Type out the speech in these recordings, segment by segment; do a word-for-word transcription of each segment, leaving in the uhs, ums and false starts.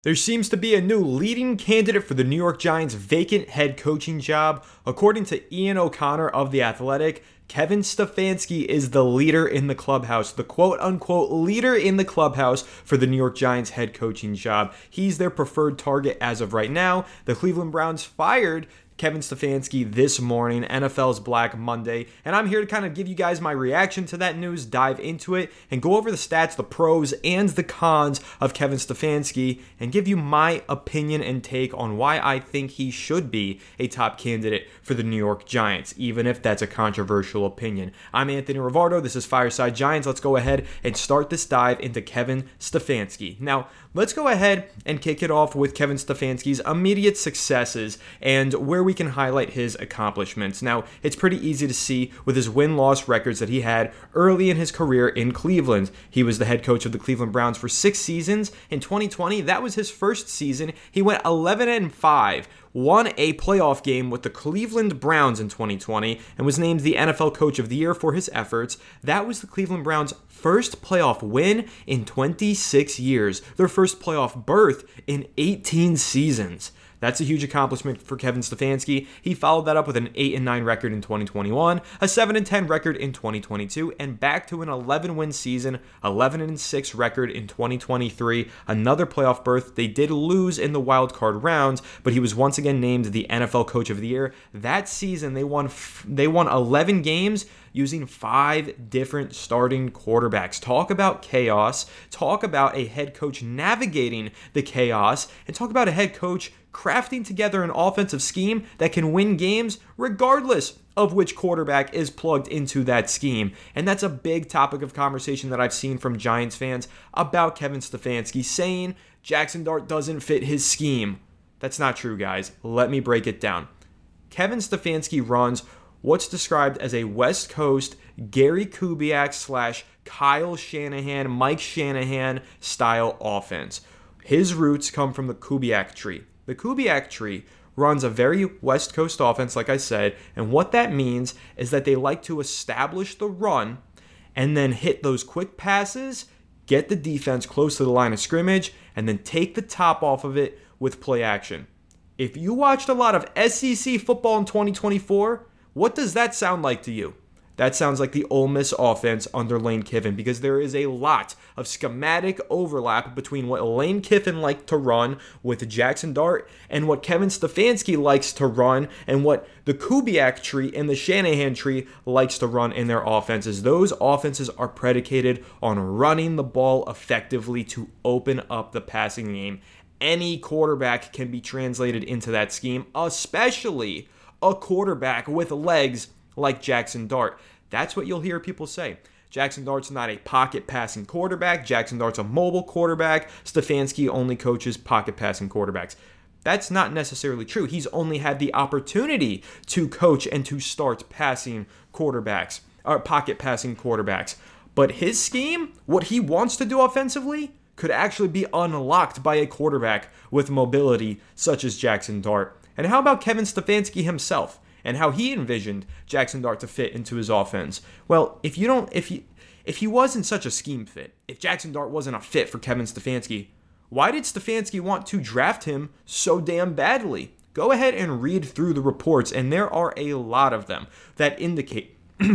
There seems to be a new leading candidate for the New York Giants' vacant head coaching job. According to Ian O'Connor of The Athletic, Kevin Stefanski is the leader in the clubhouse, the quote-unquote leader in the clubhouse for the New York Giants head coaching job. He's their preferred target as of right now. The Cleveland Browns fired Kevin Stefanski this morning, N F L's Black Monday, and I'm here to kind of give you guys my reaction to that news, dive into it, and go over the stats, the pros, and the cons of Kevin Stefanski, and give you my opinion and take on why I think he should be a top candidate for the New York Giants, even if that's a controversial opinion. I'm Anthony Rivardo, this is Fireside Giants. Let's go ahead and start this dive into Kevin Stefanski. Now, let's go ahead and kick it off with Kevin Stefanski's immediate successes and where we can highlight his accomplishments. Now, it's pretty easy to see with his win-loss records that he had early in his career in Cleveland. He was the head coach of the Cleveland Browns for six seasons. In twenty twenty, that was his first season. He went eleven and five, won a playoff game with the Cleveland Browns in twenty twenty, and was named the N F L Coach of the Year for his efforts. That was the Cleveland Browns' first playoff win in twenty-six years, their first playoff berth in eighteen seasons. That's a huge accomplishment for Kevin Stefanski. He followed that up with an eight and nine record in twenty twenty-one, a seven and ten record in twenty twenty-two, and back to an eleven win season, eleven and six record in twenty twenty-three, another playoff berth. They did lose in the wild card round, but he was once again named the N F L Coach of the Year. That season, they won they won eleven games using five different starting quarterbacks. Talk about chaos. Talk about a head coach navigating the chaos, and talk about a head coach crafting together an offensive scheme that can win games regardless of which quarterback is plugged into that scheme. And that's a big topic of conversation that I've seen from Giants fans about Kevin Stefanski, saying Jackson Dart doesn't fit his scheme. That's not true, guys. Let me break it down. Kevin Stefanski runs what's described as a West Coast Gary Kubiak slash Kyle Shanahan, Mike Shanahan style offense. His roots come from the Kubiak tree. The Kubiak tree runs a very West Coast offense, like I said, and what that means is that they like to establish the run and then hit those quick passes, get the defense close to the line of scrimmage, and then take the top off of it with play action. If you watched a lot of S E C football in twenty twenty-four, what does that sound like to you? That sounds like the Ole Miss offense under Lane Kiffin, because there is a lot of schematic overlap between what Lane Kiffin liked to run with Jackson Dart and what Kevin Stefanski likes to run and what the Kubiak tree and the Shanahan tree likes to run in their offenses. Those offenses are predicated on running the ball effectively to open up the passing game. Any quarterback can be translated into that scheme, especially a quarterback with legs like Jackson Dart. That's what you'll hear people say. Jackson Dart's not a pocket passing quarterback. Jackson Dart's a mobile quarterback. Stefanski only coaches pocket passing quarterbacks. That's not necessarily true. He's only had the opportunity to coach and to start passing quarterbacks, or pocket passing quarterbacks. But his scheme, what he wants to do offensively, could actually be unlocked by a quarterback with mobility such as Jackson Dart. And how about Kevin Stefanski himself and how he envisioned Jackson Dart to fit into his offense? Well, if you don't, if he, if he wasn't such a scheme fit, if Jackson Dart wasn't a fit for Kevin Stefanski, why did Stefanski want to draft him so damn badly? Go ahead and read through the reports, and there are a lot of them that indicate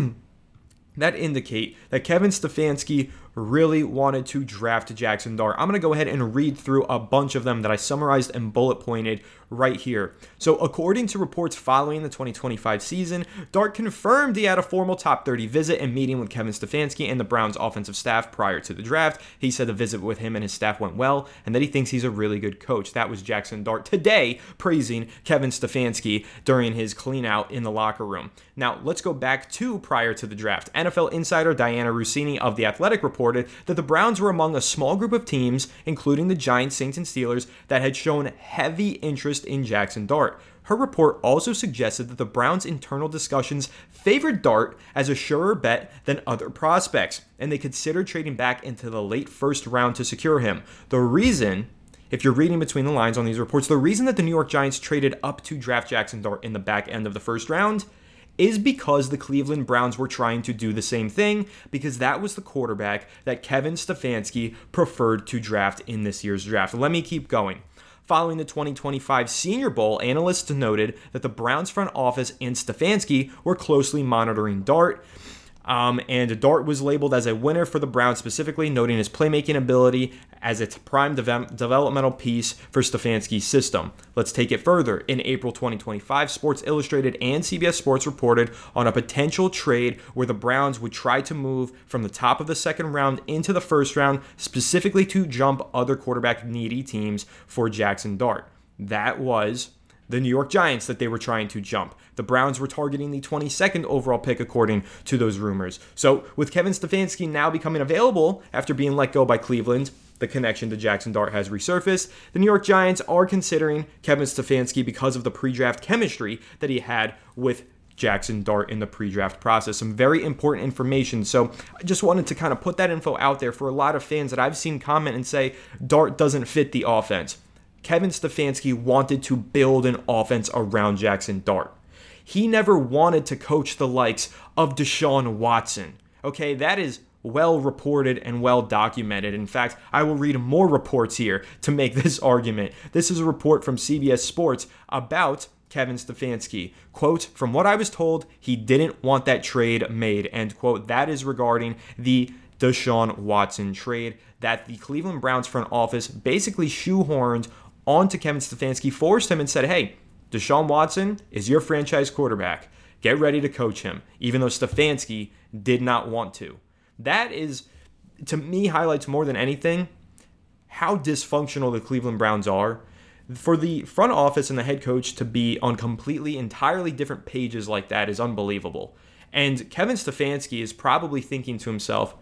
that indicate that Kevin Stefanski really wanted to draft Jackson Dart. I'm going to go ahead and read through a bunch of them that I summarized and bullet pointed right here. So according to reports following the twenty twenty-five season, Dart confirmed he had a formal top thirty visit and meeting with Kevin Stefanski and the Browns offensive staff prior to the draft. He said the visit with him and his staff went well and that he thinks he's a really good coach. That was Jackson Dart today praising Kevin Stefanski during his clean out in the locker room. Now, let's go back to prior to the draft. N F L insider Diana Russini of The Athletic reported that the Browns were among a small group of teams, including the Giants, Saints, and Steelers, that had shown heavy interest in Jackson Dart. Her report also suggested that the Browns' internal discussions favored Dart as a surer bet than other prospects, and they considered trading back into the late first round to secure him. The reason, if you're reading between the lines on these reports, the reason that the New York Giants traded up to draft Jackson Dart in the back end of the first round is because the Cleveland Browns were trying to do the same thing, because that was the quarterback that Kevin Stefanski preferred to draft in this year's draft. Let me keep going. Following the twenty twenty-five Senior Bowl, analysts noted that the Browns front office and Stefanski were closely monitoring Dart. Um, and Dart was labeled as a winner for the Browns specifically, noting his playmaking ability as its prime de- developmental piece for Stefanski's system. Let's take it further. In April twenty twenty-five, Sports Illustrated and C B S Sports reported on a potential trade where the Browns would try to move from the top of the second round into the first round, specifically to jump other quarterback-needy teams for Jackson Dart. That was the New York Giants that they were trying to jump. The Browns were targeting the twenty-second overall pick according to those rumors. So with Kevin Stefanski now becoming available after being let go by Cleveland, the connection to Jackson Dart has resurfaced. The New York Giants are considering Kevin Stefanski because of the pre-draft chemistry that he had with Jackson Dart in the pre-draft process. Some very important information. So I just wanted to kind of put that info out there for a lot of fans that I've seen comment and say Dart doesn't fit the offense. Kevin Stefanski wanted to build an offense around Jackson Dart. He never wanted to coach the likes of Deshaun Watson. Okay, that is well reported and well documented. In fact, I will read more reports here to make this argument. This is a report from C B S Sports about Kevin Stefanski. Quote, from what I was told, he didn't want that trade made. End quote. That is regarding the Deshaun Watson trade that the Cleveland Browns front office basically shoehorned onto Kevin Stefanski, forced him and said, hey, Deshaun Watson is your franchise quarterback. Get ready to coach him, even though Stefanski did not want to. That is, to me, highlights more than anything how dysfunctional the Cleveland Browns are. For the front office and the head coach to be on completely, entirely different pages like that is unbelievable. And Kevin Stefanski is probably thinking to himself,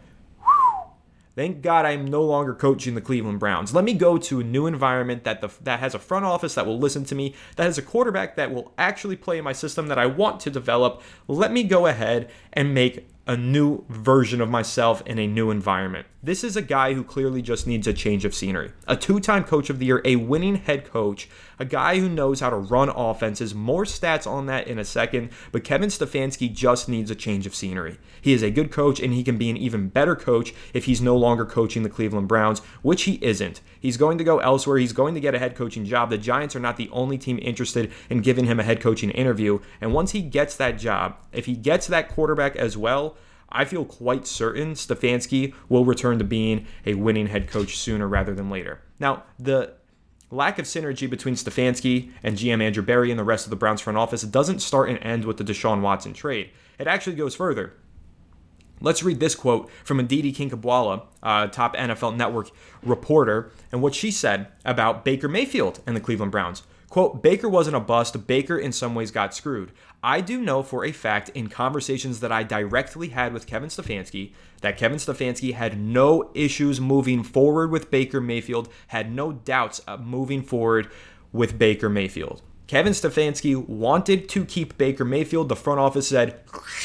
thank God I'm no longer coaching the Cleveland Browns. Let me go to a new environment that the, that has a front office that will listen to me, that has a quarterback that will actually play in my system that I want to develop. Let me go ahead and make a new version of myself in a new environment. This is a guy who clearly just needs a change of scenery. A two-time coach of the year, a winning head coach, a guy who knows how to run offenses. More stats on that in a second, but Kevin Stefanski just needs a change of scenery. He is a good coach, and he can be an even better coach if he's no longer coaching the Cleveland Browns, which he isn't. He's going to go elsewhere. He's going to get a head coaching job. The Giants are not the only team interested in giving him a head coaching interview, and once he gets that job, if he gets that quarterback as well, I feel quite certain Stefanski will return to being a winning head coach sooner rather than later. Now, the lack of synergy between Stefanski and G M Andrew Berry and the rest of the Browns front office doesn't start and end with the Deshaun Watson trade. It actually goes further. Let's read this quote from Aditi Kinkhabwala, uh, top N F L Network reporter, and what she said about Baker Mayfield and the Cleveland Browns. Quote, Baker wasn't a bust. Baker in some ways got screwed. I do know for a fact in conversations that I directly had with Kevin Stefanski that Kevin Stefanski had no issues moving forward with Baker Mayfield, had no doubts of moving forward with Baker Mayfield. Kevin Stefanski wanted to keep Baker Mayfield. The front office said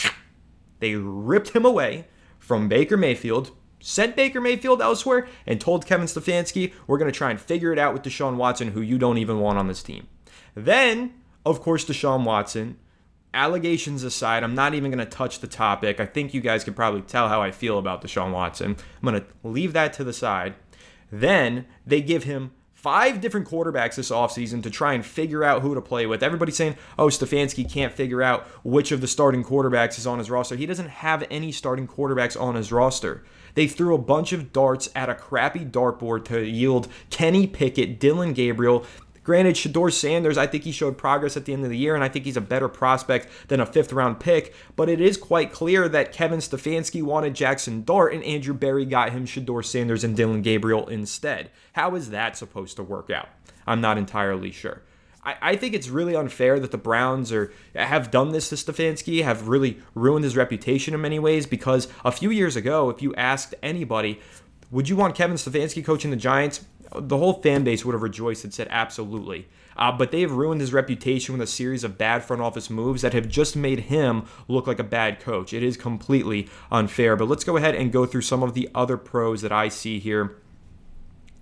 they ripped him away from Baker Mayfield, sent Baker Mayfield elsewhere, and told Kevin Stefanski, we're going to try and figure it out with Deshaun Watson, who you don't even want on this team. Then, of course, Deshaun Watson, allegations aside, I'm not even going to touch the topic. I think you guys can probably tell how I feel about Deshaun Watson. I'm going to leave that to the side. Then they give him five different quarterbacks this offseason to try and figure out who to play with. Everybody's saying, oh, Stefanski can't figure out which of the starting quarterbacks is on his roster. He doesn't have any starting quarterbacks on his roster. They threw a bunch of darts at a crappy dartboard to yield Kenny Pickett, Dillon Gabriel. Granted, Shedeur Sanders, I think he showed progress at the end of the year, and I think he's a better prospect than a fifth-round pick, but it is quite clear that Kevin Stefanski wanted Jackson Dart, and Andrew Berry got him Shedeur Sanders and Dillon Gabriel instead. How is that supposed to work out? I'm not entirely sure. I, I think it's really unfair that the Browns are have done this to Stefanski, have really ruined his reputation in many ways, because a few years ago, if you asked anybody, would you want Kevin Stefanski coaching the Giants? The whole fan base would have rejoiced and said absolutely. Uh, but they have ruined his reputation with a series of bad front office moves that have just made him look like a bad coach. It is completely unfair. But let's go ahead and go through some of the other pros that I see here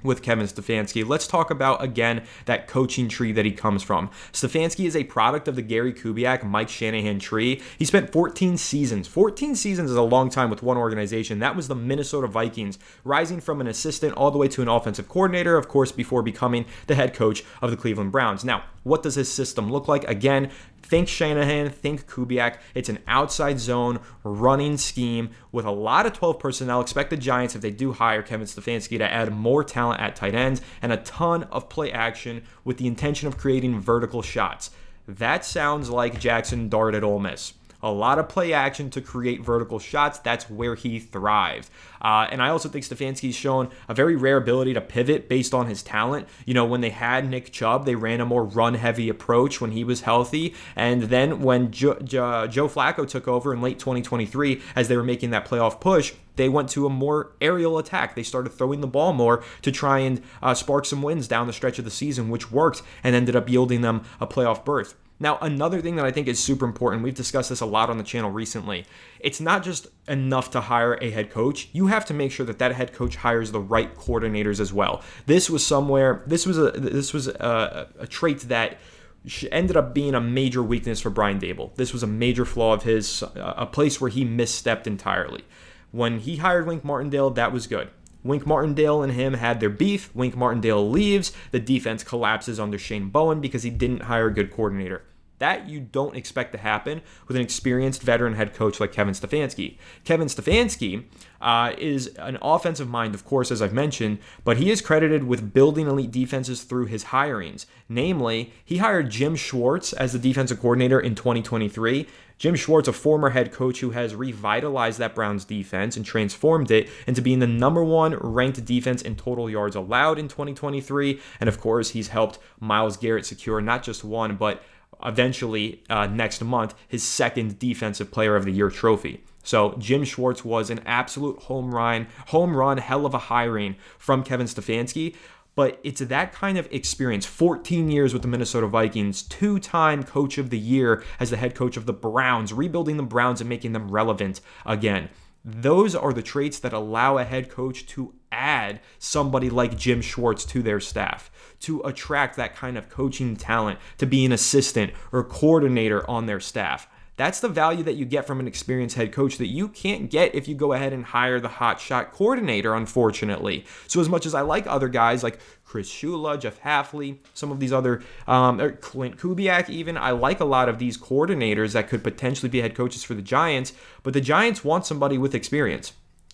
with Kevin Stefanski. Let's talk about, again, that coaching tree that he comes from. Stefanski is a product of the Gary Kubiak, Mike Shanahan tree. He spent fourteen seasons. fourteen seasons is a long time with one organization. That was the Minnesota Vikings, rising from an assistant all the way to an offensive coordinator, of course, before becoming the head coach of the Cleveland Browns. Now, what does his system look like? Again, think Shanahan, think Kubiak. It's an outside zone running scheme with a lot of twelve personnel. Expect the Giants, if they do hire Kevin Stefanski, to add more talent at tight ends and a ton of play action with the intention of creating vertical shots. That sounds like Jackson Dart at Ole Miss. A lot of play action to create vertical shots. That's where he thrived. Uh, and I also think Stefanski's shown a very rare ability to pivot based on his talent. You know, when they had Nick Chubb, they ran a more run-heavy approach when he was healthy. And then when jo- jo- Joe Flacco took over in late twenty twenty-three, as they were making that playoff push, they went to a more aerial attack. They started throwing the ball more to try and uh, spark some wins down the stretch of the season, which worked and ended up yielding them a playoff berth. Now, another thing that I think is super important, we've discussed this a lot on the channel recently, it's not just enough to hire a head coach. You have to make sure that that head coach hires the right coordinators as well. This was somewhere, this was a this was a, a trait that ended up being a major weakness for Brian Daboll. This was a major flaw of his, a place where he misstepped entirely. When he hired Wink Martindale, that was good. Wink Martindale and him had their beef. Wink Martindale leaves. The defense collapses under Shane Bowen because he didn't hire a good coordinator. That you don't expect to happen with an experienced veteran head coach like Kevin Stefanski. Kevin Stefanski uh, is an offensive mind, of course, as I've mentioned, but he is credited with building elite defenses through his hirings. Namely, he hired Jim Schwartz as the defensive coordinator in twenty twenty-three. Jim Schwartz, a former head coach who has revitalized that Browns defense and transformed it into being the number one ranked defense in total yards allowed in twenty twenty-three. And of course, he's helped Myles Garrett secure not just one, but eventually uh, next month, his second Defensive Player of the Year trophy. So Jim Schwartz was an absolute home run, home run, hell of a hiring from Kevin Stefanski. But it's that kind of experience, fourteen years with the Minnesota Vikings, two-time coach of the year as the head coach of the Browns, rebuilding the Browns and making them relevant again. Those are the traits that allow a head coach to add somebody like Jim Schwartz to their staff, to attract that kind of coaching talent, to be an assistant or coordinator on their staff. That's the value that you get from an experienced head coach that you can't get if you go ahead and hire the hotshot coordinator, unfortunately. So as much as I like other guys like Chris Shula, Jeff Hafley, some of these other, um, or Clint Kubiak even, I like a lot of these coordinators that could potentially be head coaches for the Giants, but the Giants want somebody with experience.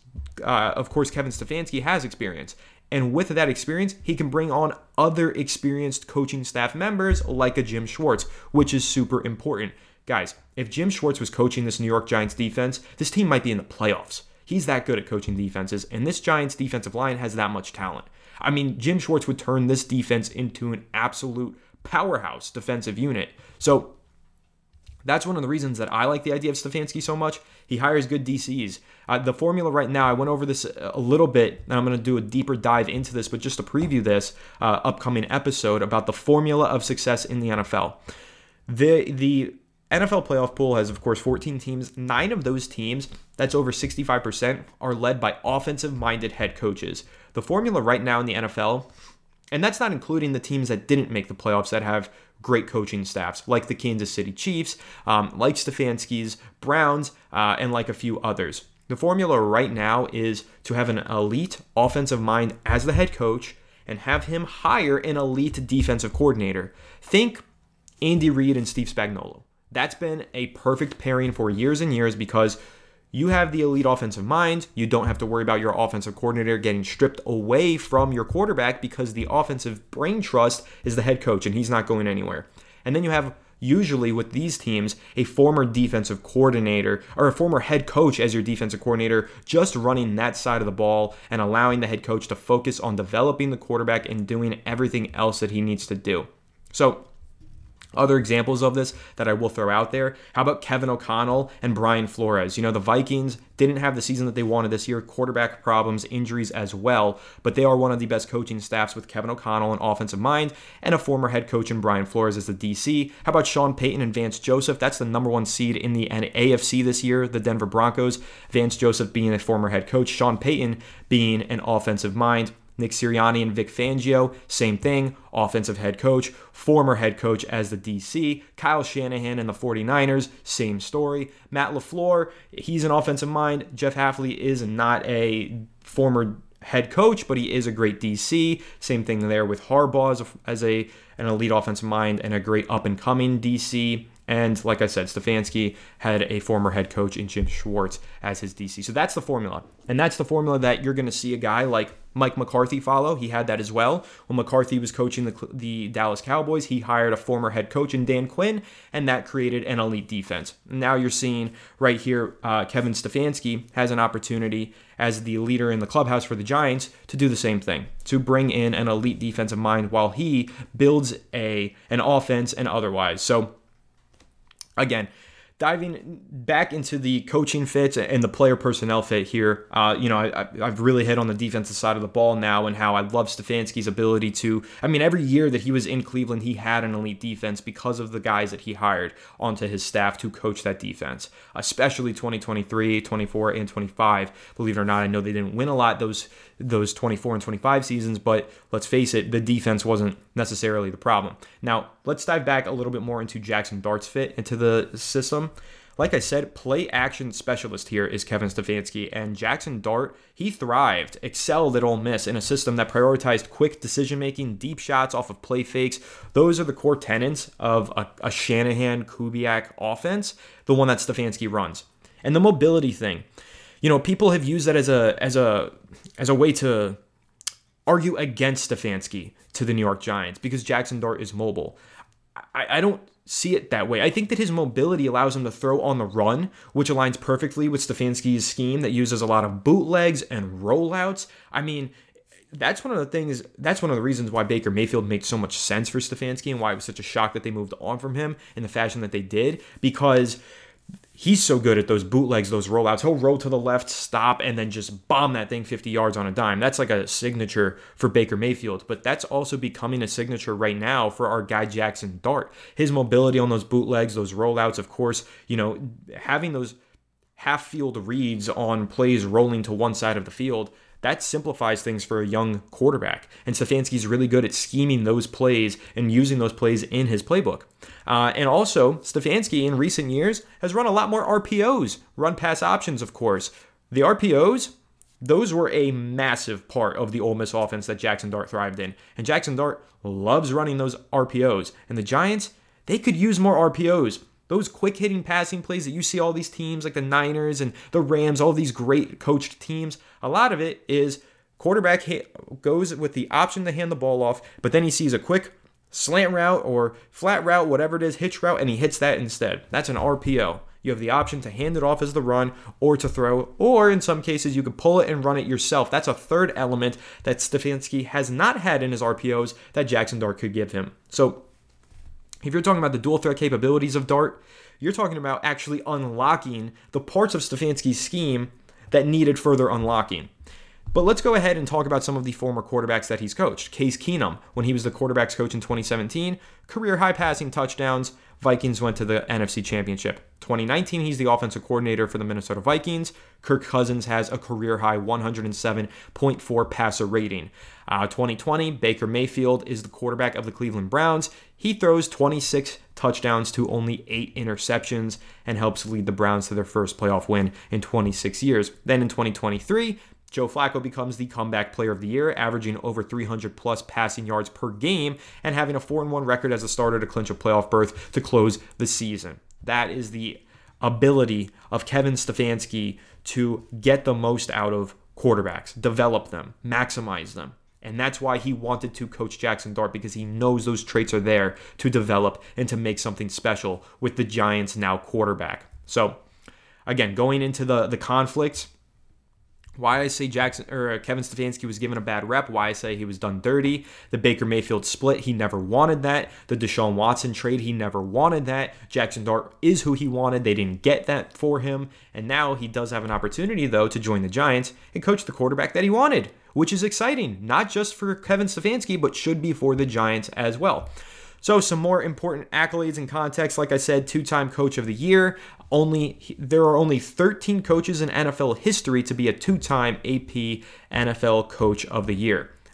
Uh, of course, Kevin Stefanski has experience. And with that experience, he can bring on other experienced coaching staff members like a Jim Schwartz, which is super important. Guys, if Jim Schwartz was coaching this New York Giants defense, this team might be in the playoffs. He's that good at coaching defenses, and this Giants defensive line has that much talent. I mean, Jim Schwartz would turn this defense into an absolute powerhouse defensive unit. So that's one of the reasons that I like the idea of Stefanski so much. He hires good D Cs. Uh, the formula right now, I went over this a little bit, and I'm going to do a deeper dive into this, but just to preview this uh, upcoming episode about the formula of success in the N F L. The the N F L playoff pool has, of course, fourteen teams. Nine of those teams, that's over sixty-five percent, are led by offensive-minded head coaches. The formula right now in the N F L, and that's not including the teams that didn't make the playoffs that have great coaching staffs, like the Kansas City Chiefs, um, like Stefanski's Browns, uh, and like a few others. The formula right now is to have an elite offensive mind as the head coach and have him hire an elite defensive coordinator. Think Andy Reid and Steve Spagnuolo. That's been a perfect pairing for years and years because you have the elite offensive mind. You don't have to worry about your offensive coordinator getting stripped away from your quarterback because the offensive brain trust is the head coach and he's not going anywhere. And then you have, usually with these teams, a former defensive coordinator or a former head coach as your defensive coordinator, just running that side of the ball and allowing the head coach to focus on developing the quarterback and doing everything else that he needs to do. So, other examples of this that I will throw out there. How about Kevin O'Connell and Brian Flores? You know, the Vikings didn't have the season that they wanted this year, quarterback problems, injuries as well, but they are one of the best coaching staffs with Kevin O'Connell, an offensive mind, and a former head coach in Brian Flores as the D C. How about Sean Payton and Vance Joseph? That's the number one seed in the A F C this year, the Denver Broncos. Vance Joseph being a former head coach, Sean Payton being an offensive mind. Nick Sirianni and Vic Fangio, same thing, offensive head coach, former head coach as the D C. Kyle Shanahan and the 49ers, same story. Matt LaFleur, he's an offensive mind. Jeff Hafley is not a former head coach, but he is a great D C. Same thing there with Harbaugh as, a, as a an elite offensive mind and a great up-and-coming D C. And like I said, Stefanski had a former head coach in Jim Schwartz as his D C. So that's the formula. And that's the formula that you're going to see a guy like Mike McCarthy follow. He had that as well. When McCarthy was coaching the, the Dallas Cowboys, he hired a former head coach in Dan Quinn, and that created an elite defense. Now you're seeing right here, uh, Kevin Stefanski has an opportunity as the leader in the clubhouse for the Giants to do the same thing, to bring in an elite defensive mind while he builds a an offense and otherwise. So again, diving back into the coaching fits and the player personnel fit here, uh, you know, I, I've really hit on the defensive side of the ball now and how I love Stefanski's ability to, I mean, every year that he was in Cleveland, he had an elite defense because of the guys that he hired onto his staff to coach that defense, especially twenty twenty-three, twenty-four, and twenty-five. Believe it or not, I know they didn't win a lot those those twenty-four and twenty-five seasons, but let's face it, the defense wasn't necessarily the problem. Now, let's dive back a little bit more into Jackson Dart's fit into the system. Like I said, play action specialist here is Kevin Stefanski, and Jackson Dart, he thrived, excelled at Ole Miss in a system that prioritized quick decision-making, deep shots off of play fakes. Those are the core tenets of a, a Shanahan Kubiak offense, the one that Stefanski runs. And the mobility thing, you know, people have used that as a as a as a way to argue against Stefanski to the New York Giants because Jackson Dart is mobile. I, I don't see it that way. I think that his mobility allows him to throw on the run, which aligns perfectly with Stefanski's scheme that uses a lot of bootlegs and rollouts. I mean, that's one of the things, that's one of the reasons why Baker Mayfield made so much sense for Stefanski and why it was such a shock that they moved on from him in the fashion that they did, because he's so good at those bootlegs, those rollouts. He'll roll to the left, stop, and then just bomb that thing fifty yards on a dime. That's like a signature for Baker Mayfield, but that's also becoming a signature right now for our guy Jackson Dart. His mobility on those bootlegs, those rollouts, of course, you know, having those half-field reads on plays rolling to one side of the field, that simplifies things for a young quarterback. And Stefanski's really good at scheming those plays and using those plays in his playbook. Uh, and also, Stefanski in recent years has run a lot more R P Os, run pass options, of course. The R P Os, those were a massive part of the Ole Miss offense that Jackson Dart thrived in. And Jackson Dart loves running those R P Os. And the Giants, they could use more R P Os. Those quick-hitting passing plays that you see all these teams like the Niners and the Rams, all these great coached teams, a lot of it is quarterback goes with the option to hand the ball off, but then he sees a quick slant route or flat route, whatever it is, hitch route, and he hits that instead. That's an R P O. You have the option to hand it off as the run or to throw, or in some cases you could pull it and run it yourself. That's a third element that Stefanski has not had in his R P Os that Jackson Dart could give him. So if you're talking about the dual threat capabilities of Dart, you're talking about actually unlocking the parts of Stefanski's scheme that needed further unlocking. But let's go ahead and talk about some of the former quarterbacks that he's coached. Case Keenum, when he was the quarterbacks coach in twenty seventeen, career high passing touchdowns. Vikings went to the N F C Championship. twenty nineteen, he's the offensive coordinator for the Minnesota Vikings. Kirk Cousins has a career high one hundred seven point four passer rating. Uh, twenty twenty, Baker Mayfield is the quarterback of the Cleveland Browns. He throws twenty-six touchdowns to only eight interceptions and helps lead the Browns to their first playoff win in twenty-six years. Then in twenty twenty-three, Joe Flacco becomes the comeback player of the year, averaging over three hundred plus passing yards per game and having a four and one record as a starter to clinch a playoff berth to close the season. That is the ability of Kevin Stefanski to get the most out of quarterbacks, develop them, maximize them. And that's why he wanted to coach Jackson Dart, because he knows those traits are there to develop and to make something special with the Giants' now quarterback. So, again, going into the, the conflicts, why I say Jackson or Kevin Stefanski was given a bad rep, why I say he was done dirty. The Baker Mayfield split, he never wanted that. The Deshaun Watson trade, he never wanted that. Jackson Dart is who he wanted. They didn't get that for him. And now he does have an opportunity, though, to join the Giants and coach the quarterback that he wanted, which is exciting, not just for Kevin Stefanski, but should be for the Giants as well. So some more important accolades and context. Like I said, two-time coach of the year. Only there are only thirteen coaches in N F L history to be a two-time A P N F L coach of the year.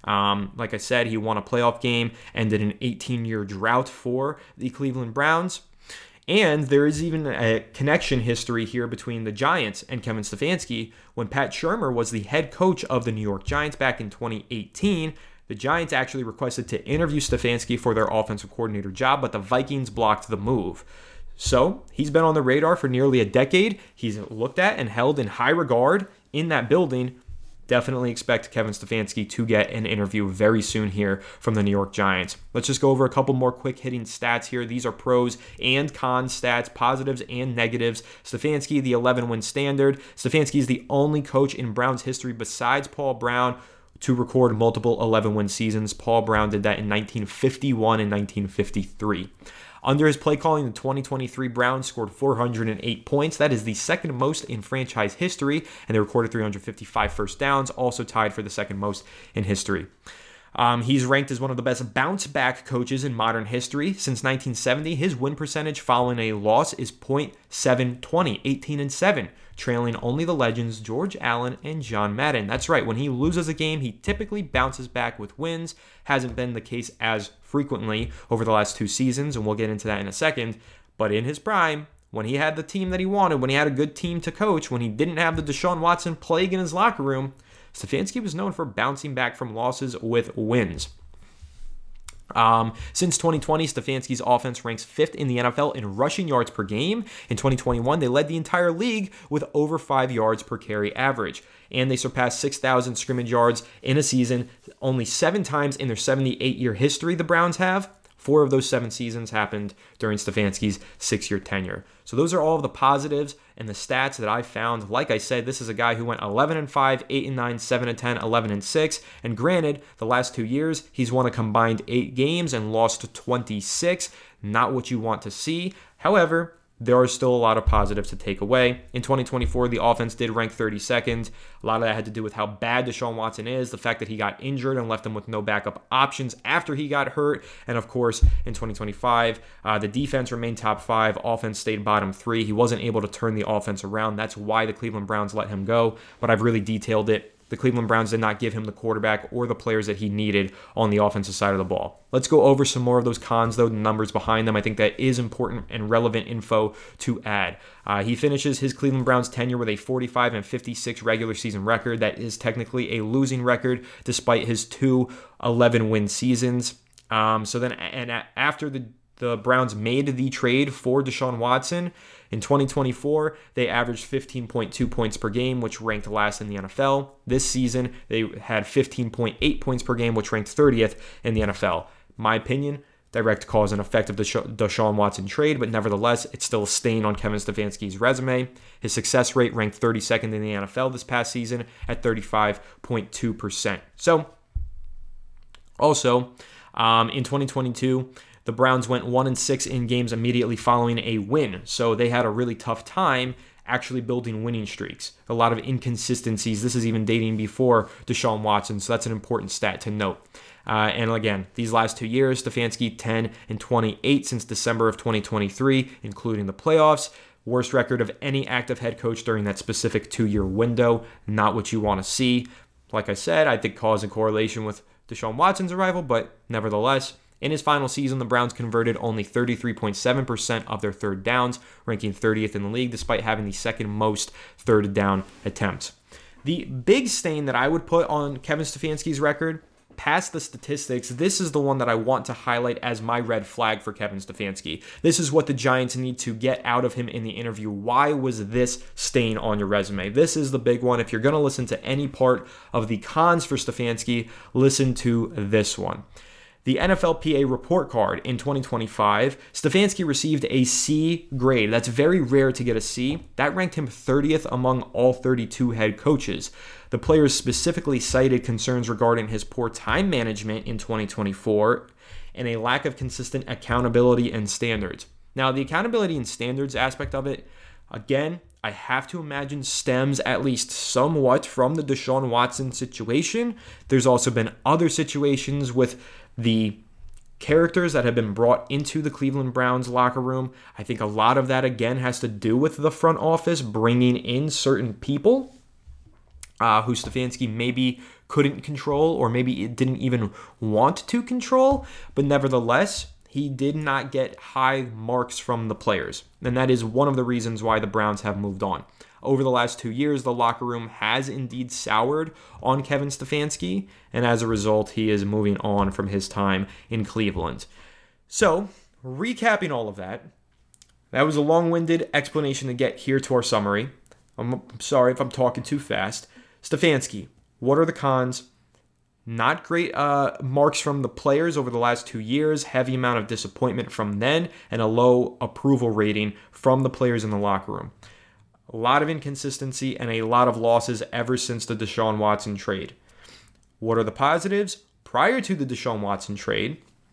Um, like I said, he won a playoff game, ended an eighteen-year drought for the Cleveland Browns. And there is even a connection history here between the Giants and Kevin Stefanski. When Pat Shurmur was the head coach of the New York Giants back in twenty eighteen, the Giants actually requested to interview Stefanski for their offensive coordinator job, but the Vikings blocked the move. So he's been on the radar for nearly a decade. He's looked at and held in high regard in that building. Definitely expect Kevin Stefanski to get an interview very soon here from the New York Giants. Let's just go over a couple more quick hitting stats here. These are pros and cons stats, positives and negatives. Stefanski, the eleven-win standard. Stefanski is the only coach in Browns history besides Paul Brown to record multiple eleven-win seasons. Paul Brown did that in nineteen fifty-one and nineteen fifty-three. Under his play calling, the twenty twenty-three Browns scored four hundred eight points. That is the second most in franchise history, and they recorded three hundred fifty-five first downs, also tied for the second most in history. Um, he's ranked as one of the best bounce-back coaches in modern history. Since nineteen seventy, his win percentage following a loss is point seven two zero, eighteen and seven, trailing only the legends George Allen and John Madden. That's right, when he loses a game, he typically bounces back with wins. Hasn't been the case as frequently over the last two seasons, and we'll get into that in a second. But in his prime, when he had the team that he wanted, when he had a good team to coach, when he didn't have the Deshaun Watson plague in his locker room, Stefanski was known for bouncing back from losses with wins. Um, since twenty twenty, Stefanski's offense ranks fifth in the N F L in rushing yards per game. In twenty twenty-one, they led the entire league with over five yards per carry average. And they surpassed six thousand scrimmage yards in a season only seven times in their seventy-eight-year history the Browns have. Four of those seven seasons happened during Stefanski's six-year tenure. So those are all of the positives and the stats that I found. Like I said, this is a guy who went eleven and five, eight and nine, seven and ten, eleven and six. And granted, the last two years, he's won a combined eight games and lost twenty-six. Not what you want to see. However, there are still a lot of positives to take away. In twenty twenty-four, the offense did rank thirty-second. A lot of that had to do with how bad Deshaun Watson is, the fact that he got injured and left him with no backup options after he got hurt. And of course, in twenty twenty-five, uh, the defense remained top five. Offense stayed bottom three. He wasn't able to turn the offense around. That's why the Cleveland Browns let him go. But I've really detailed it. The Cleveland Browns did not give him the quarterback or the players that he needed on the offensive side of the ball. Let's go over some more of those cons, though, the numbers behind them. I think that is important and relevant info to add. Uh, he finishes his Cleveland Browns tenure with a forty-five and fifty-six regular season record. That is technically a losing record despite his two eleven-win seasons. Um, so then, and after the the Browns made the trade for Deshaun Watson, in twenty twenty-four, they averaged fifteen point two points per game, which ranked last in the N F L. This season, they had fifteen point eight points per game, which ranked thirtieth in the N F L. My opinion, direct cause and effect of the Deshaun Watson trade, but nevertheless, it's still a stain on Kevin Stefanski's resume. His success rate ranked thirty-second in the N F L this past season at thirty-five point two percent. So, also, um, in twenty twenty-two, the Browns went one and six in games immediately following a win, so they had a really tough time actually building winning streaks. A lot of inconsistencies. This is even dating before Deshaun Watson, so that's an important stat to note. Uh, and again, these last two years, Stefanski ten and twenty-eight since December of twenty twenty-three, including the playoffs. Worst record of any active head coach during that specific two-year window. Not what you want to see. Like I said, I think cause and correlation with Deshaun Watson's arrival, but nevertheless, in his final season, the Browns converted only thirty-three point seven percent of their third downs, ranking thirtieth in the league, despite having the second most third down attempts. The big stain that I would put on Kevin Stefanski's record, past the statistics, this is the one that I want to highlight as my red flag for Kevin Stefanski. This is what the Giants need to get out of him in the interview. Why was this stain on your resume? This is the big one. If you're going to listen to any part of the cons for Stefanski, listen to this one. The N F L P A report card in twenty twenty-five, Stefanski received a C grade. That's very rare to get a C. That ranked him thirtieth among all thirty-two head coaches. The players specifically cited concerns regarding his poor time management in twenty twenty-four and a lack of consistent accountability and standards. Now, the accountability and standards aspect of it, again, I have to imagine stems at least somewhat from the Deshaun Watson situation. There's also been other situations with the characters that have been brought into the Cleveland Browns locker room. I think a lot of that, again, has to do with the front office bringing in certain people uh, who Stefanski maybe couldn't control, or maybe it didn't even want to control. But nevertheless, he did not get high marks from the players. And that is one of the reasons why the Browns have moved on. Over the last two years, the locker room has indeed soured on Kevin Stefanski, and as a result, he is moving on from his time in Cleveland. So, recapping all of that, that was a long-winded explanation to get here to our summary. I'm sorry if I'm talking too fast. Stefanski, what are the cons? Not great uh, marks from the players over the last two years, heavy amount of disappointment from them, and a low approval rating from the players in the locker room. A lot of inconsistency and a lot of losses ever since the Deshaun Watson trade. What are the positives? Prior to the Deshaun Watson trade,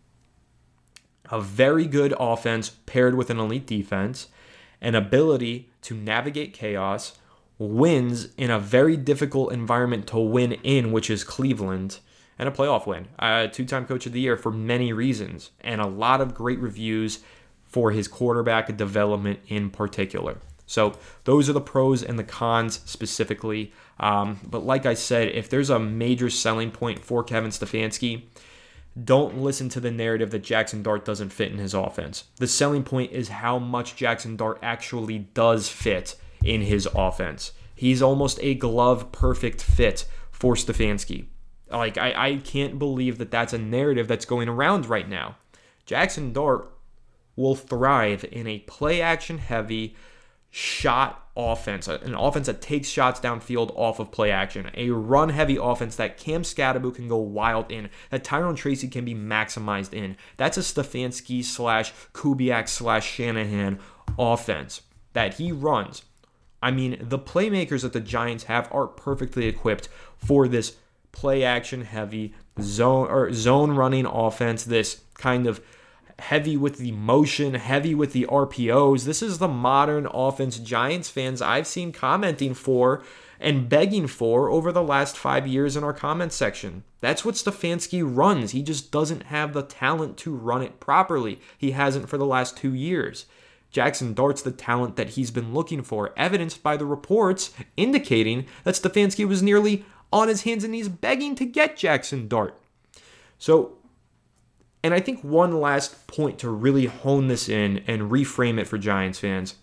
a very good offense paired with an elite defense, an ability to navigate chaos, wins in a very difficult environment to win in, which is Cleveland, and a playoff win. A two-time coach of the year for many reasons, and a lot of great reviews for his quarterback development in particular. So those are the pros and the cons specifically. Um, but like I said, if there's a major selling point for Kevin Stefanski, don't listen to the narrative that Jackson Dart doesn't fit in his offense. The selling point is how much Jackson Dart actually does fit in his offense. He's almost a glove-perfect fit for Stefanski. Like, I, I can't believe that that's a narrative that's going around right now. Jackson Dart will thrive in a play-action heavy shot offense, an offense that takes shots downfield off of play action, a run-heavy offense that Cam Scatterbo can go wild in, that Tyrone Tracy can be maximized in. That's a Stefanski slash Kubiak slash Shanahan offense that he runs. I mean, the playmakers that the Giants have are perfectly equipped for this play-action heavy zone or zone running offense, this kind of heavy with the motion, heavy with the R P Os. This is the modern offense Giants fans I've seen commenting for and begging for over the last five years in our comment section. That's what Stefanski runs. He just doesn't have the talent to run it properly. He hasn't for the last two years. Jackson Dart's the talent that he's been looking for, evidenced by the reports indicating that Stefanski was nearly on his hands and knees begging to get Jackson Dart. So, and I think one last point to really hone this in and reframe it for Giants fans.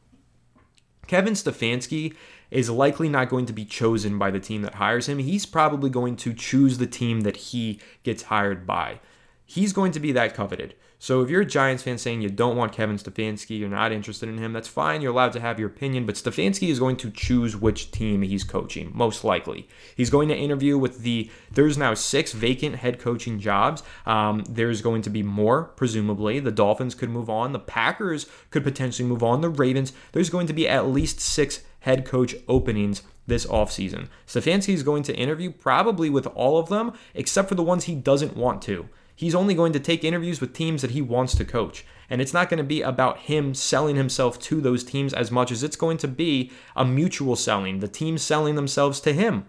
Kevin Stefanski is likely not going to be chosen by the team that hires him. He's probably going to choose the team that he gets hired by. He's going to be that coveted. So if you're a Giants fan saying you don't want Kevin Stefanski, you're not interested in him, that's fine. You're allowed to have your opinion, but Stefanski is going to choose which team he's coaching, most likely. He's going to interview with the, there's now six vacant head coaching jobs. Um, there's going to be more, presumably. The Dolphins could move on. The Packers could potentially move on. The Ravens. There's going to be at least six head coach openings this offseason. Stefanski is going to interview probably with all of them, except for the ones he doesn't want to. He's only going to take interviews with teams that he wants to coach. And it's not going to be about him selling himself to those teams as much as it's going to be a mutual selling, the team selling themselves to him.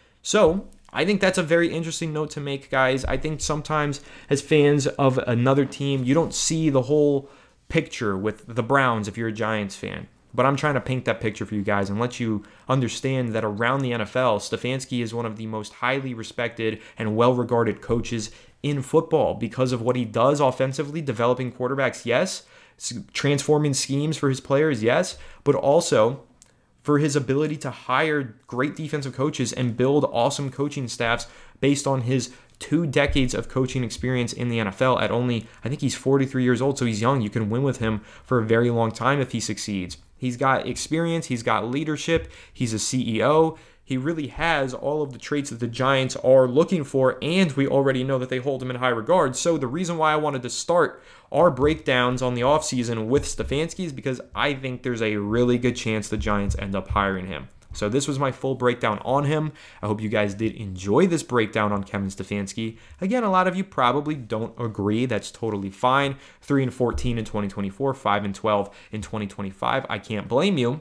So I think that's a very interesting note to make, guys. I think sometimes as fans of another team, you don't see the whole picture with the Browns if you're a Giants fan. But I'm trying to paint that picture for you guys and let you understand that around the N F L, Stefanski is one of the most highly respected and well-regarded coaches in football because of what he does offensively, developing quarterbacks, yes, transforming schemes for his players, yes, but also for his ability to hire great defensive coaches and build awesome coaching staffs based on his two decades of coaching experience in the N F L at only, I think he's forty-three years old, so he's young. You can win with him for a very long time if he succeeds. He's got experience, he's got leadership, he's a C E O. He really has all of the traits that the Giants are looking for, and we already know that they hold him in high regard. So the reason why I wanted to start our breakdowns on the offseason with Stefanski is because I think there's a really good chance the Giants end up hiring him. So this was my full breakdown on him. I hope you guys did enjoy this breakdown on Kevin Stefanski. Again, a lot of you probably don't agree. That's totally fine. three and fourteen in twenty twenty-four, five and twelve in twenty twenty-five. I can't blame you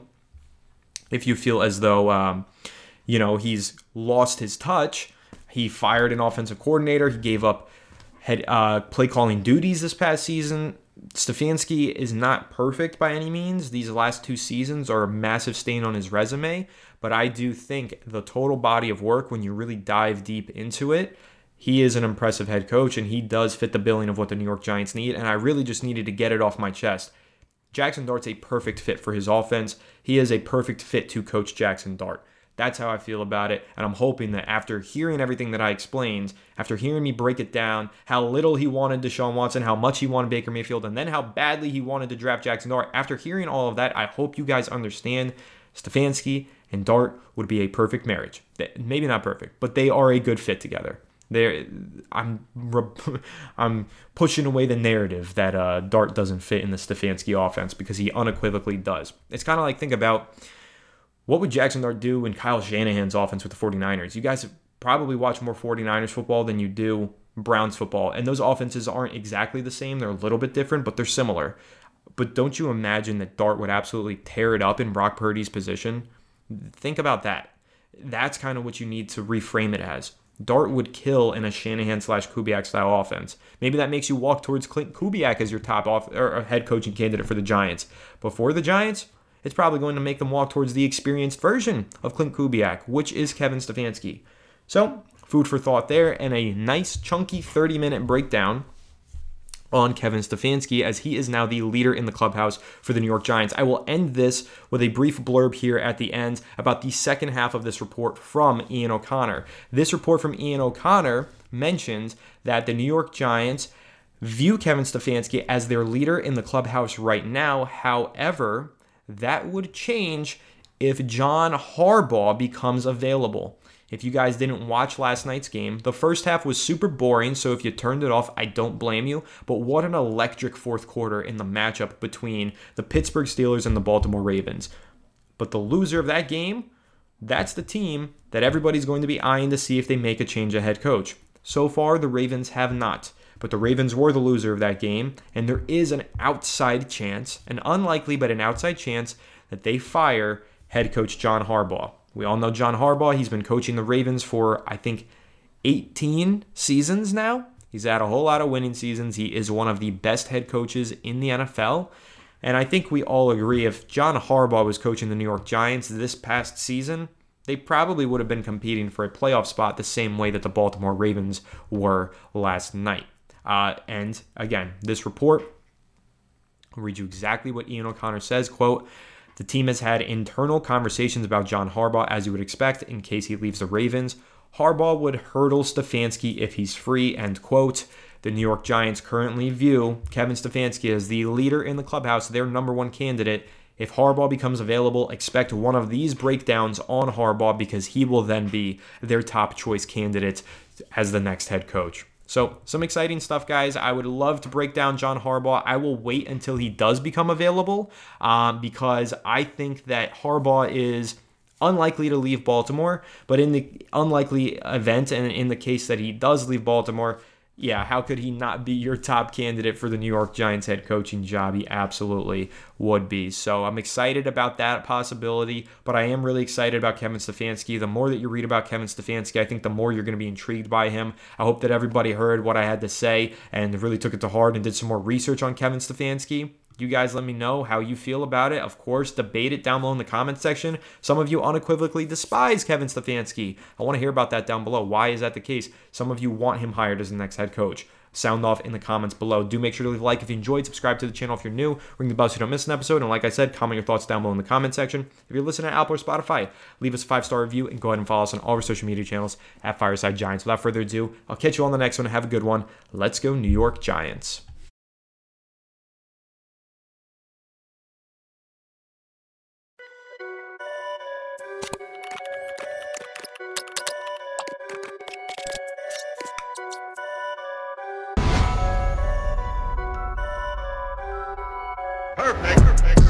if you feel as though um, you know, he's lost his touch. He fired an offensive coordinator. He gave up head uh, play calling duties this past season. Stefanski is not perfect by any means. These last two seasons are a massive stain on his resume, but I do think the total body of work, when you really dive deep into it, he is an impressive head coach, and he does fit the billing of what the New York Giants need, and I really just needed to get it off my chest. Jackson Dart's a perfect fit for his offense. He is a perfect fit to coach Jackson Dart. That's how I feel about it, and I'm hoping that after hearing everything that I explained, after hearing me break it down, how little he wanted Deshaun Watson, how much he wanted Baker Mayfield, and then how badly he wanted to draft Jackson Dart, after hearing all of that, I hope you guys understand Stefanski and Dart would be a perfect marriage. Maybe not perfect, but they are a good fit together. They're, I'm I'm pushing away the narrative that uh, Dart doesn't fit in the Stefanski offense, because he unequivocally does. It's kind of like, think about, what would Jackson Dart do in Kyle Shanahan's offense with the 49ers? You guys probably watch more 49ers football than you do Browns football, and those offenses aren't exactly the same. They're a little bit different, but they're similar. But don't you imagine that Dart would absolutely tear it up in Brock Purdy's position? Think about that. That's kind of what you need to reframe it as. Dart would kill in a Shanahan slash Kubiak style offense. Maybe that makes you walk towards Clint Kubiak as your top off or head coaching candidate for the Giants. But for the Giants, it's probably going to make them walk towards the experienced version of Clint Kubiak, which is Kevin Stefanski. So, food for thought there, and a nice chunky thirty-minute breakdown on Kevin Stefanski, as he is now the leader in the clubhouse for the New York Giants. I will end this with a brief blurb here at the end about the second half of this report from Ian O'Connor. This report from Ian O'Connor mentions that the New York Giants view Kevin Stefanski as their leader in the clubhouse right now. However, that would change if John Harbaugh becomes available. If you guys didn't watch last night's game, the first half was super boring, so if you turned it off, I don't blame you. But what an electric fourth quarter in the matchup between the Pittsburgh Steelers and the Baltimore Ravens. But the loser of that game, that's the team that everybody's going to be eyeing to see if they make a change of head coach. So far, the Ravens have not. But the Ravens were the loser of that game, and there is an outside chance, an unlikely but an outside chance, that they fire head coach John Harbaugh. We all know John Harbaugh. He's been coaching the Ravens for, I think, eighteen seasons now. He's had a whole lot of winning seasons. He is one of the best head coaches in the N F L. And I think we all agree, if John Harbaugh was coaching the New York Giants this past season, they probably would have been competing for a playoff spot the same way that the Baltimore Ravens were last night. Uh, and again, this report, I'll read you exactly what Ian O'Connor says, quote, "The team has had internal conversations about John Harbaugh, as you would expect, in case he leaves the Ravens. Harbaugh would hurdle Stefanski if he's free," end quote. The New York Giants currently view Kevin Stefanski as the leader in the clubhouse, their number one candidate. If Harbaugh becomes available, expect one of these breakdowns on Harbaugh, because he will then be their top choice candidate as the next head coach. So, some exciting stuff, guys. I would love to break down John Harbaugh. I will wait until he does become available um, because I think that Harbaugh is unlikely to leave Baltimore. But in the unlikely event, and in the case that he does leave Baltimore, yeah, how could he not be your top candidate for the New York Giants head coaching job? He absolutely would be. So I'm excited about that possibility, but I am really excited about Kevin Stefanski. The more that you read about Kevin Stefanski, I think the more you're going to be intrigued by him. I hope that everybody heard what I had to say and really took it to heart and did some more research on Kevin Stefanski. You guys let me know how you feel about it. Of course, debate it down below in the comment section. Some of you unequivocally despise Kevin Stefanski. I want to hear about that down below. Why is that the case? Some of you want him hired as the next head coach. Sound off in the comments below. Do make sure to leave a like if you enjoyed. Subscribe to the channel if you're new. Ring the bell so you don't miss an episode. And like I said, comment your thoughts down below in the comment section. If you're listening to Apple or Spotify, leave us a five-star review and go ahead and follow us on all our social media channels at Fireside Giants. Without further ado, I'll catch you on the next one. Have a good one. Let's go New York Giants. Perfect. Perfect.